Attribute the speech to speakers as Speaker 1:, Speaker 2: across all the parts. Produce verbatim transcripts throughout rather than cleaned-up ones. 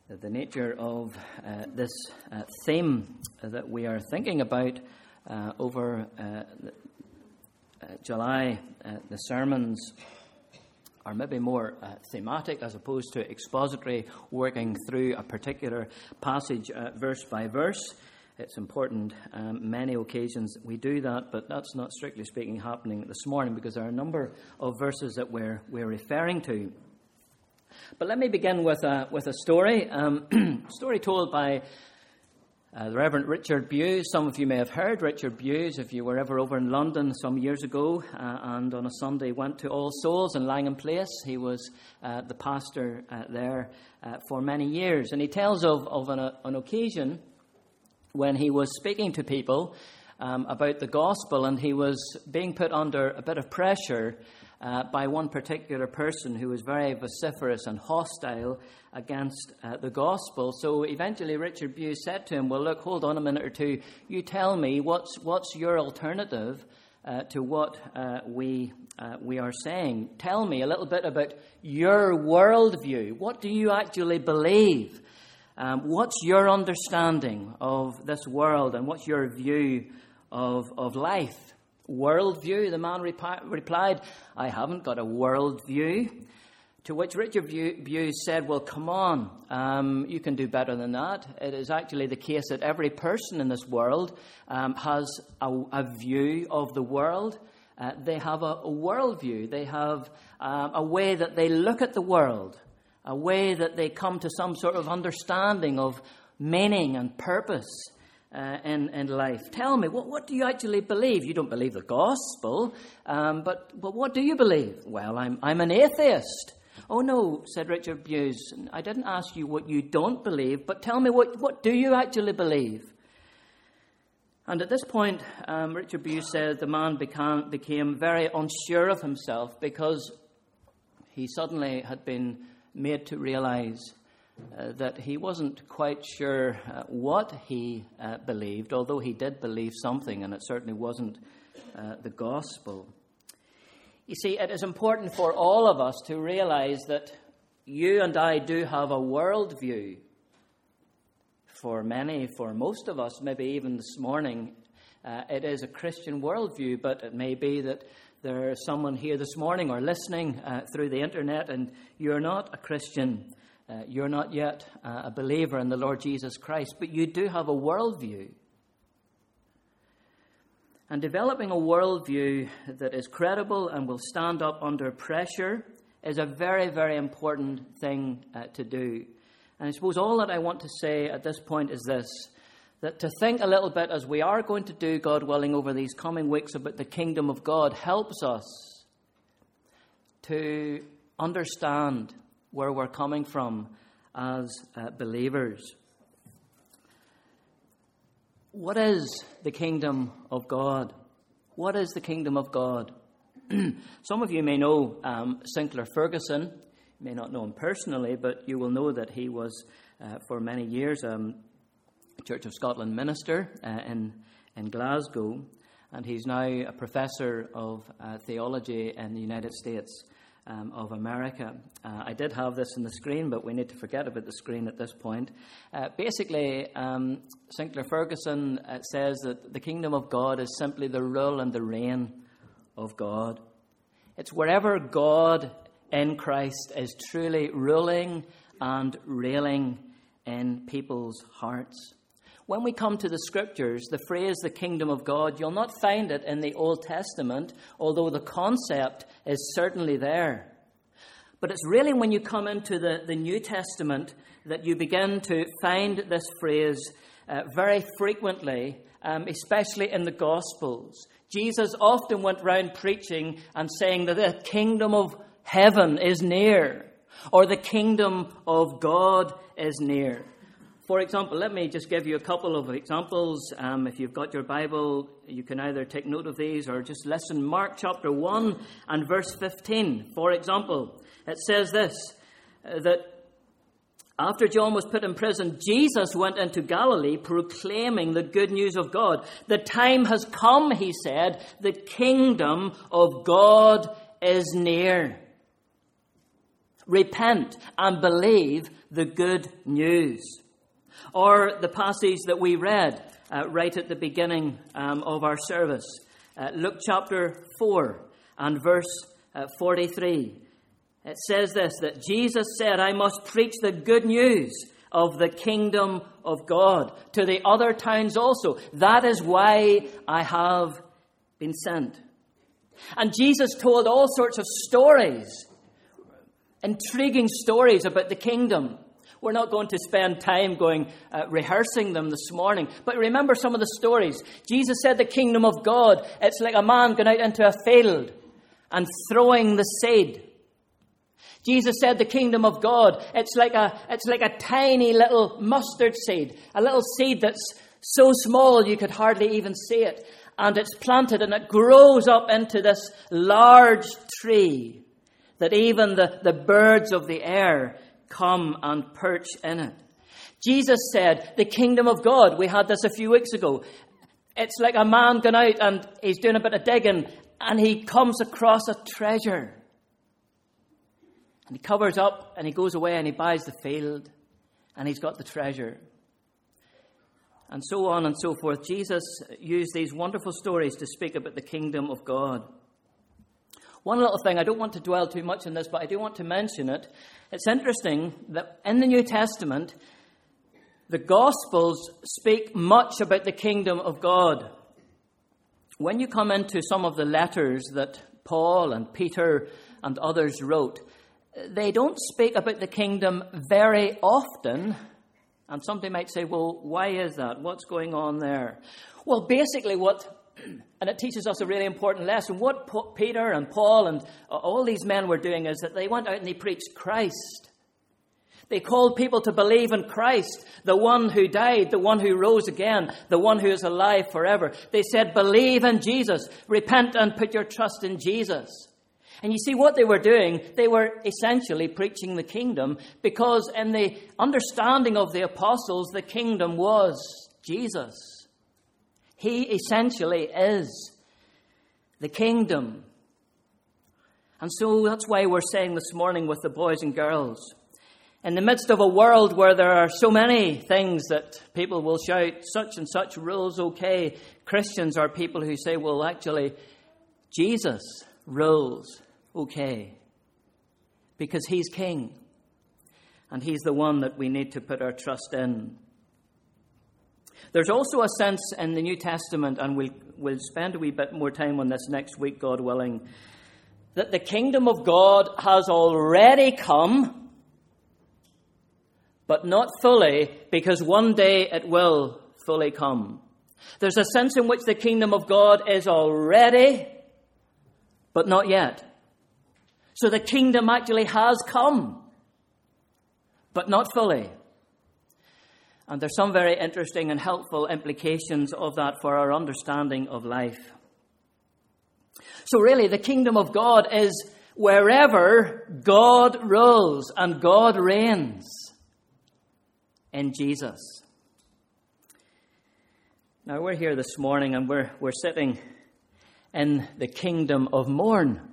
Speaker 1: the nature of uh, this uh, theme that we are thinking about uh, over uh, the, uh, July. Uh, the sermons are maybe more uh, thematic as opposed to expository, working through a particular passage uh, verse by verse. It's important, um, many occasions we do that, but that's not strictly speaking happening this morning because there are a number of verses that we're, we're referring to. But let me begin with a, with a story, um, story told by uh, the Reverend Richard Bewes. Some of you may have heard Richard Bewes if you were ever over in London some years ago uh, and on a Sunday went to All Souls in Langham Place. He was uh, the pastor uh, there uh, for many years. And he tells of, of an, an occasion when he was speaking to people um, about the gospel, and he was being put under a bit of pressure uh, by one particular person who was very vociferous and hostile against uh, the gospel. So eventually Richard Bewes said to him, well, look, hold on a minute or two. You tell me, what's what's your alternative uh, to what uh, we uh, we are saying? Tell me a little bit about your worldview. What do you actually believe? Um, what's your understanding of this world, and what's your view of, of life? Worldview, the man repi- replied, I haven't got a worldview. To which Richard Bewes said, well, come on, um, you can do better than that. It is actually the case that every person in this world um, has a, a view of the world. Uh, they have a, a worldview. They have um, a way that they look at the world. A way that they come to some sort of understanding of meaning and purpose uh, in, in life. Tell me, what, what do you actually believe? You don't believe the gospel, um, but, but what do you believe? Well, I'm, I'm an atheist. Oh, no, said Richard Bewes, I didn't ask you what you don't believe, but tell me, what, what do you actually believe? And at this point, um, Richard Bewes said the man became, became very unsure of himself because he suddenly had been made to realize uh, that he wasn't quite sure uh, what he uh, believed, although he did believe something, and it certainly wasn't uh, the gospel. You see, it is important for all of us to realize that you and I do have a worldview. For many, for most of us, maybe even this morning, uh, it is a Christian worldview, but it may be that there's someone here this morning or listening uh, through the internet and you're not a Christian. Uh, you're not yet uh, a believer in the Lord Jesus Christ, but you do have a worldview. And developing a worldview that is credible and will stand up under pressure is a very, very important thing uh, to do. And I suppose all that I want to say at this point is this, that to think a little bit, as we are going to do, God willing, over these coming weeks about the kingdom of God, helps us to understand where we're coming from as uh, believers. What is the kingdom of God? What is the kingdom of God? Some of you may know um, Sinclair Ferguson. You may not know him personally, but you will know that he was, uh, for many years, um, Church of Scotland minister uh, in, in Glasgow, and he's now a professor of uh, theology in the United States um, of America. Uh, I did have this on the screen, but we need to forget about the screen at this point. Uh, basically, um, Sinclair Ferguson uh, says that the kingdom of God is simply the rule and the reign of God. It's wherever God in Christ is truly ruling and reigning in people's hearts. When we come to the Scriptures, the phrase the kingdom of God, you'll not find it in the Old Testament, although the concept is certainly there. But it's really when you come into the, the New Testament that you begin to find this phrase uh, very frequently, um, especially in the Gospels. Jesus often went round preaching and saying that the kingdom of heaven is near, or the kingdom of God is near. For example, let me just give you a couple of examples. Um, if you've got your Bible, you can either take note of these or just listen. Mark chapter one and verse fifteen. For example, it says this, uh, that after John was put in prison, Jesus went into Galilee proclaiming the good news of God. The time has come, he said, the kingdom of God is near. Repent and believe the good news. Or the passage that we read uh, right at the beginning um, of our service. Uh, Luke chapter four and verse uh, forty-three. It says this, that Jesus said, I must preach the good news of the kingdom of God to the other towns also. That is why I have been sent. And Jesus told all sorts of stories, intriguing stories about the kingdom. We're not going to spend time going uh, rehearsing them this morning. But remember some of the stories. Jesus said the kingdom of God, it's like a man going out into a field and throwing the seed. Jesus said the kingdom of God, it's like a it's like a tiny little mustard seed, a little seed that's so small you could hardly even see it. And it's planted and it grows up into this large tree that even the, the birds of the air come and perch in it. Jesus said the kingdom of God, we had this a few weeks ago, it's like a man going out and he's doing a bit of digging and he comes across a treasure. And he covers up and he goes away and he buys the field and he's got the treasure. And so on and so forth. Jesus used these wonderful stories to speak about the kingdom of God. One little thing, I don't want to dwell too much on this, but I do want to mention it. It's interesting that in the New Testament, the Gospels speak much about the kingdom of God. When you come into some of the letters that Paul and Peter and others wrote, they don't speak about the kingdom very often. And somebody might say, well, why is that? What's going on there? Well, basically what, and it teaches us a really important lesson, what Peter and Paul and all these men were doing is that they went out and they preached Christ. They called people to believe in Christ, the one who died, the one who rose again, the one who is alive forever. They said, believe in Jesus, repent and put your trust in Jesus. And you see what they were doing, they were essentially preaching the kingdom, because in the understanding of the apostles, the kingdom was Jesus. He essentially is the kingdom. And so that's why we're saying this morning with the boys and girls, in the midst of a world where there are so many things that people will shout, such and such rules okay, Christians are people who say, well, actually, Jesus rules okay, because he's king, and he's the one that we need to put our trust in. There's also a sense in the New Testament, and we'll, we'll spend a wee bit more time on this next week, God willing, that the kingdom of God has already come, but not fully, because one day it will fully come. There's a sense in which the kingdom of God is already, but not yet. So the kingdom actually has come, but not fully. And there's some very interesting and helpful implications of that for our understanding of life. So really, the kingdom of God is wherever God rules and God reigns in Jesus. Now, we're here this morning and we're, we're sitting in the kingdom of Mourne.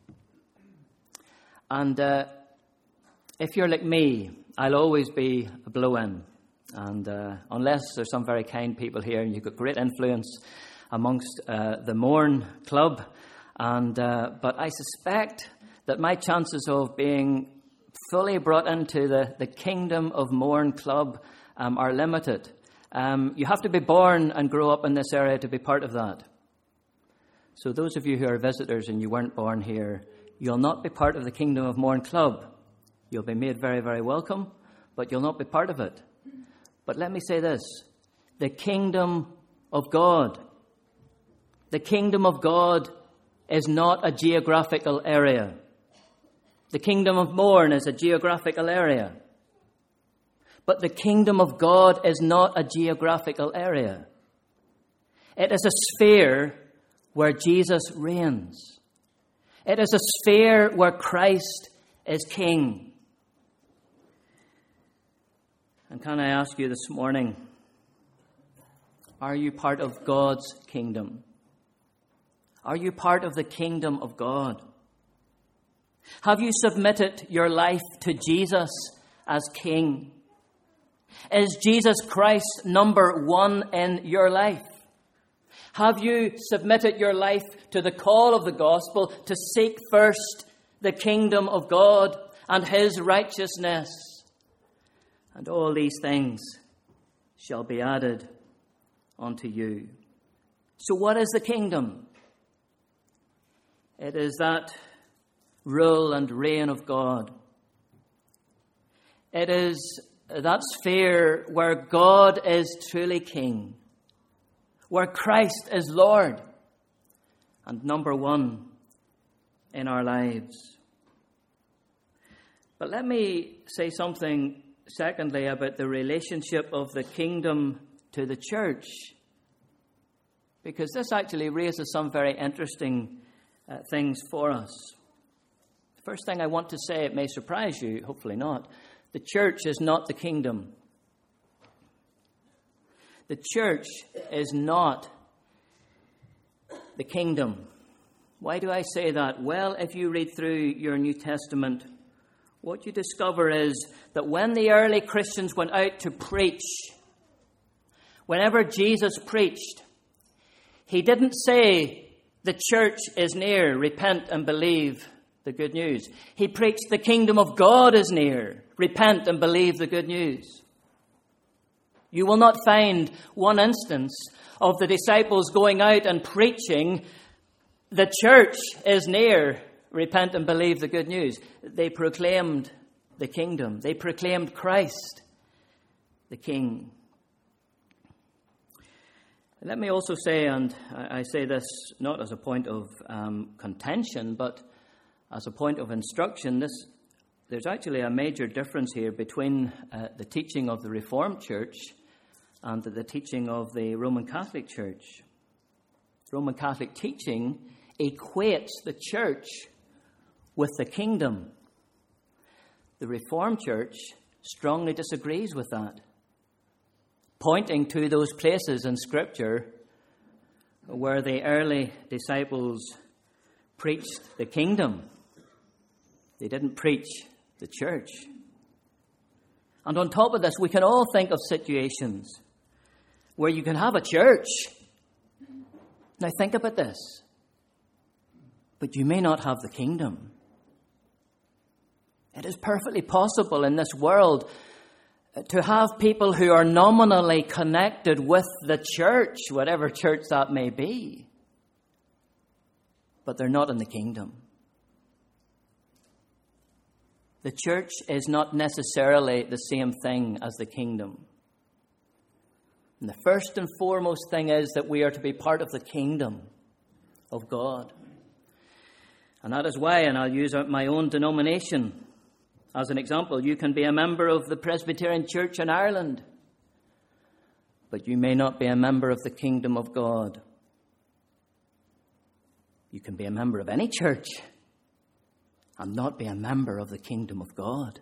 Speaker 1: And uh, if you're like me, I'll always be a blow-in. And uh, unless there's some very kind people here, and you've got great influence amongst uh, the Mourne Club. And uh, but I suspect that my chances of being fully brought into the, the Kingdom of Mourne Club um, are limited. Um, you have to be born and grow up in this area to be part of that. So those of you who are visitors and you weren't born here, you'll not be part of the Kingdom of Mourne Club. You'll be made very, very welcome, but you'll not be part of it. But let me say this, the kingdom of God, the kingdom of God is not a geographical area. The kingdom of Mourne is a geographical area. But the kingdom of God is not a geographical area. It is a sphere where Jesus reigns. It is a sphere where Christ is king. And can I ask you this morning, are you part of God's kingdom? Are you part of the kingdom of God? Have you submitted your life to Jesus as King? Is Jesus Christ number one in your life? Have you submitted your life to the call of the gospel to seek first the kingdom of God and his righteousness? And all these things shall be added unto you. So what is the kingdom? It is that rule and reign of God. It is that sphere where God is truly King, where Christ is Lord and number one in our lives. But let me say something, secondly, about the relationship of the kingdom to the church, because this actually raises some very interesting uh, things for us. The first thing I want to say, it may surprise you, hopefully not. The church is not the kingdom. The church is not the kingdom. Why do I say that? Well, if you read through your New Testament, what you discover is that when the early Christians went out to preach, whenever Jesus preached, he didn't say, the church is near, repent and believe the good news. He preached, the kingdom of God is near, repent and believe the good news. You will not find one instance of the disciples going out and preaching, the church is near, repent and believe the good news. They proclaimed the kingdom. They proclaimed Christ, the King. Let me also say, and I say this not as a point of um, contention, but as a point of instruction, this, there's actually a major difference here between uh, the teaching of the Reformed Church and the, the teaching of the Roman Catholic Church. Roman Catholic teaching equates the church with the kingdom. The Reformed Church strongly disagrees with that, pointing to those places in Scripture where the early disciples preached the kingdom. They didn't preach the church. And on top of this, we can all think of situations where you can have a church. Now think about this. But you may not have the kingdom. It is perfectly possible in this world to have people who are nominally connected with the church, whatever church that may be, but they're not in the kingdom. The church is not necessarily the same thing as the kingdom. And the first and foremost thing is that we are to be part of the kingdom of God. And that is why, and I'll use my own denomination as an example, you can be a member of the Presbyterian Church in Ireland, but you may not be a member of the kingdom of God. You can be a member of any church and not be a member of the kingdom of God.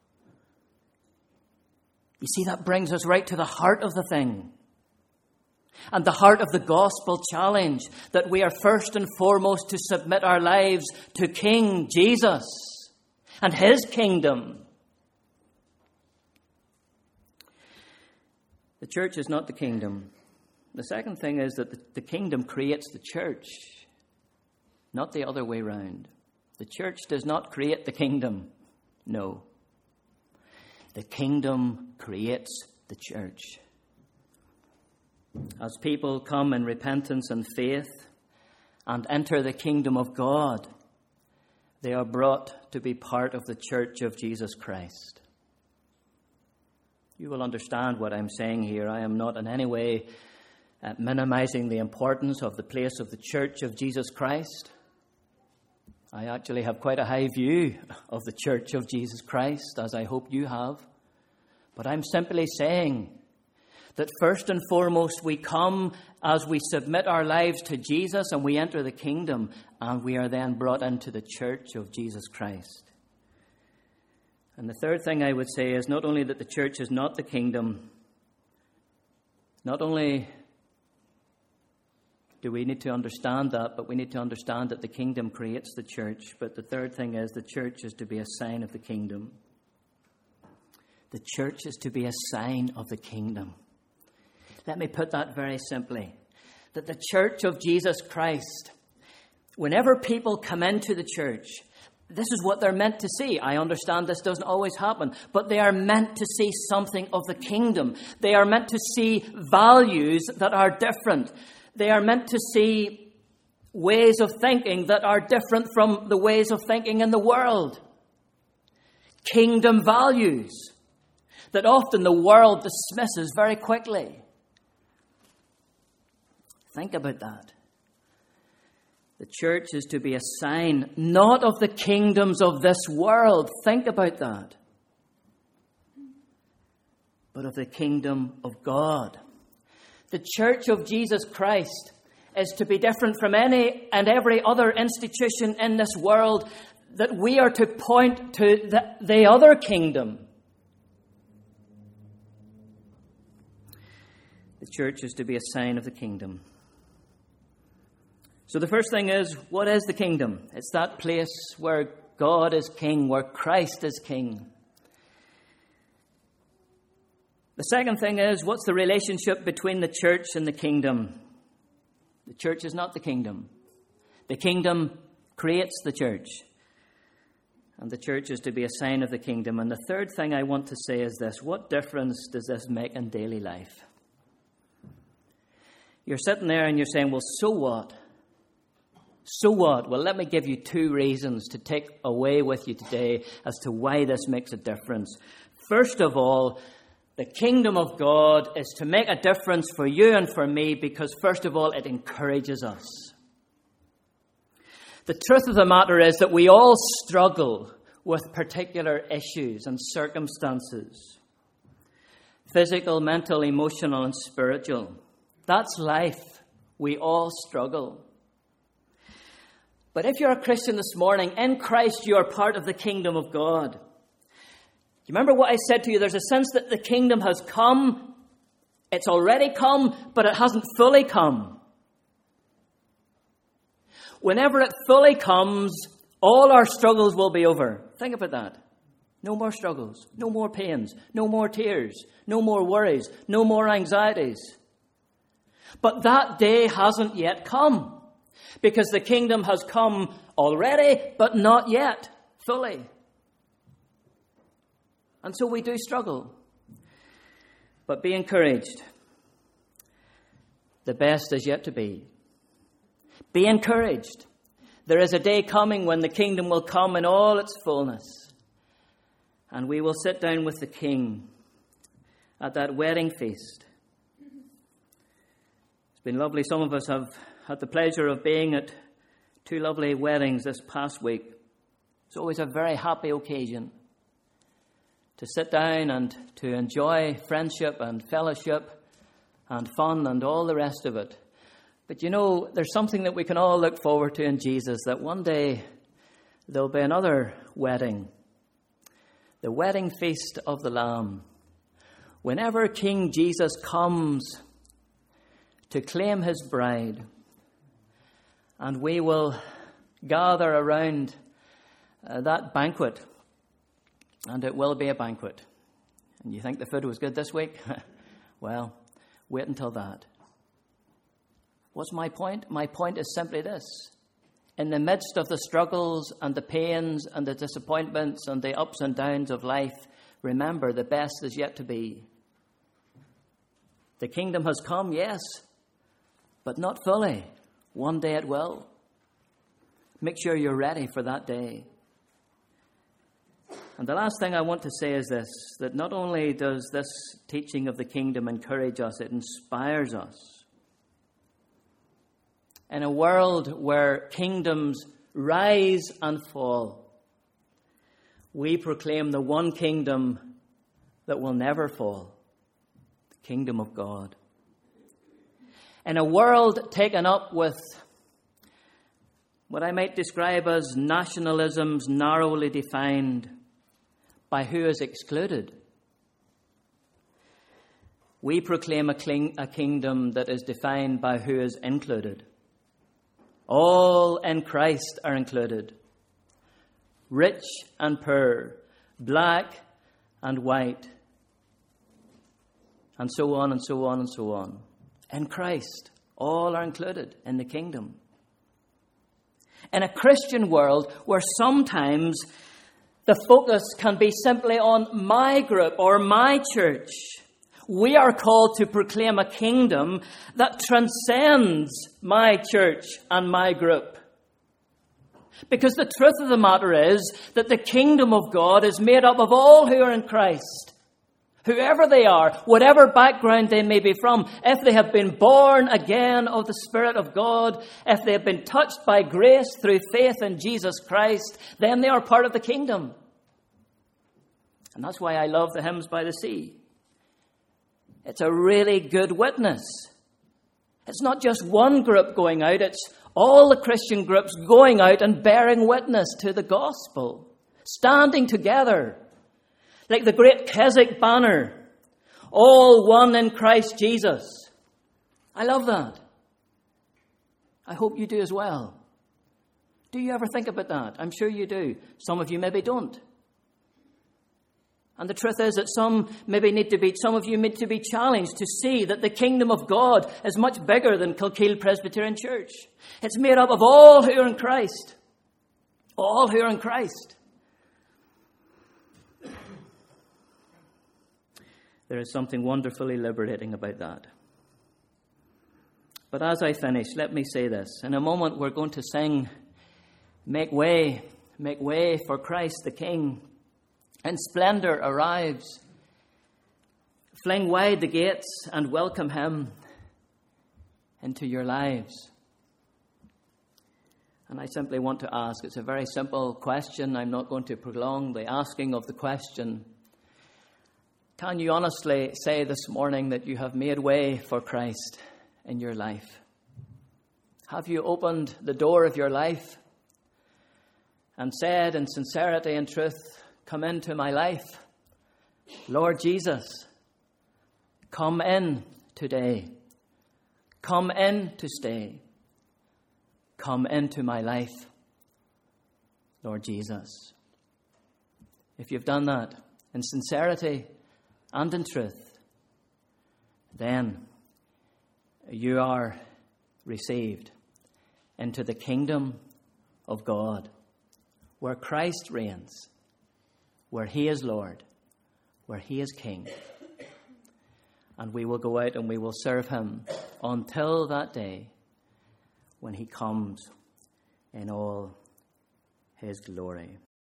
Speaker 1: You see, that brings us right to the heart of the thing. And the heart of the gospel challenge, that we are first and foremost to submit our lives to King Jesus and his kingdom. The church is not the kingdom. The second thing is that the, the kingdom creates the church, not the other way round. The church does not create the kingdom. No. The kingdom creates the church. As people come in repentance and faith and enter the kingdom of God, they are brought to be part of the church of Jesus Christ. You will understand what I'm saying here. I am not in any way uh, minimizing the importance of the place of the church of Jesus Christ. I actually have quite a high view of the church of Jesus Christ, as I hope you have. But I'm simply saying that first and foremost we come as we submit our lives to Jesus and we enter the kingdom, and we are then brought into the church of Jesus Christ. And the third thing I would say is not only that the church is not the kingdom, not only do we need to understand that, but we need to understand that the kingdom creates the church. But the third thing is the church is to be a sign of the kingdom. The church is to be a sign of the kingdom. Let me put that very simply. That the church of Jesus Christ, whenever people come into the church, this is what they're meant to see. I understand this doesn't always happen, but they are meant to see something of the kingdom. They are meant to see values that are different. They are meant to see ways of thinking that are different from the ways of thinking in the world. Kingdom values that often the world dismisses very quickly. Think about that. The church is to be a sign not of the kingdoms of this world. Think about that. But of the kingdom of God. The church of Jesus Christ is to be different from any and every other institution in this world, that we are to point to the, the other kingdom. The church is to be a sign of the kingdom. So the first thing is, what is the kingdom? It's that place where God is king, where Christ is king. The second thing is, what's the relationship between the church and the kingdom? The church is not the kingdom. The kingdom creates the church. And the church is to be a sign of the kingdom. And the third thing I want to say is this: what difference does this make in daily life? You're sitting there and you're saying, well, so what? So what? Well, let me give you two reasons to take away with you today as to why this makes a difference. First of all, the kingdom of God is to make a difference for you and for me because, first of all, it encourages us. The truth of the matter is that we all struggle with particular issues and circumstances. Physical, mental, emotional, and spiritual. That's life. We all struggle. But if you're a Christian this morning, in Christ you are part of the kingdom of God. You remember what I said to you? There's a sense that the kingdom has come. It's already come, but it hasn't fully come. Whenever it fully comes, all our struggles will be over. Think about that. No more struggles, no more pains, no more tears, no more worries, no more anxieties. But that day hasn't yet come, because the kingdom has come already, but not yet fully. And so we do struggle. But be encouraged. The best is yet to be. Be encouraged. There is a day coming when the kingdom will come in all its fullness. And we will sit down with the King at that wedding feast. It's been lovely. Some of us have had the pleasure of being at two lovely weddings this past week. It's always a very happy occasion to sit down and to enjoy friendship and fellowship and fun and all the rest of it. But you know, there's something that we can all look forward to in Jesus, that one day there'll be another wedding. The wedding feast of the Lamb. Whenever King Jesus comes to claim his bride, and we will gather around uh, that banquet, and it will be a banquet. And you think the food was good this week? Well, wait until that. What's my point? My point is simply this. In the midst of the struggles and the pains and the disappointments and the ups and downs of life, remember, the best is yet to be. The kingdom has come, yes, but not fully. One day it will. Make sure you're ready for that day. And the last thing I want to say is this, that not only does this teaching of the kingdom encourage us, it inspires us. In a world where kingdoms rise and fall, we proclaim the one kingdom that will never fall, the kingdom of God. In a world taken up with what I might describe as nationalisms narrowly defined by who is excluded, we proclaim a, king, a kingdom that is defined by who is included. All in Christ are included. Rich and poor, black and white, and so on and so on and so on. In Christ, all are included in the kingdom. In a Christian world where sometimes the focus can be simply on my group or my church, we are called to proclaim a kingdom that transcends my church and my group. Because the truth of the matter is that the kingdom of God is made up of all who are in Christ. Whoever they are, whatever background they may be from, if they have been born again of the Spirit of God, if they have been touched by grace through faith in Jesus Christ, then they are part of the kingdom. And that's why I love the Hymns by the Sea. It's a really good witness. It's not just one group going out, it's all the Christian groups going out and bearing witness to the gospel, standing together. Like the great Keswick banner, all one in Christ Jesus. I love that. I hope you do as well. Do you ever think about that? I'm sure you do. Some of you maybe don't. And the truth is that some maybe need to be, some of you need to be challenged to see that the kingdom of God is much bigger than Kilkeel Presbyterian Church. It's made up of all who are in Christ. All who are in Christ. There is something wonderfully liberating about that. But as I finish, let me say this. In a moment, we're going to sing, "Make way, make way for Christ the King. And splendor arrives. Fling wide the gates and welcome Him into your lives." And I simply want to ask, it's a very simple question. I'm not going to prolong the asking of the question. Can you honestly say this morning that you have made way for Christ in your life? Have you opened the door of your life and said in sincerity and truth, "Come into my life. Lord Jesus, come in today. Come in to stay. Come into my life, Lord Jesus." If you've done that in sincerity and in truth, then you are received into the kingdom of God, where Christ reigns, where He is Lord, where He is King. And we will go out and we will serve Him until that day when He comes in all His glory.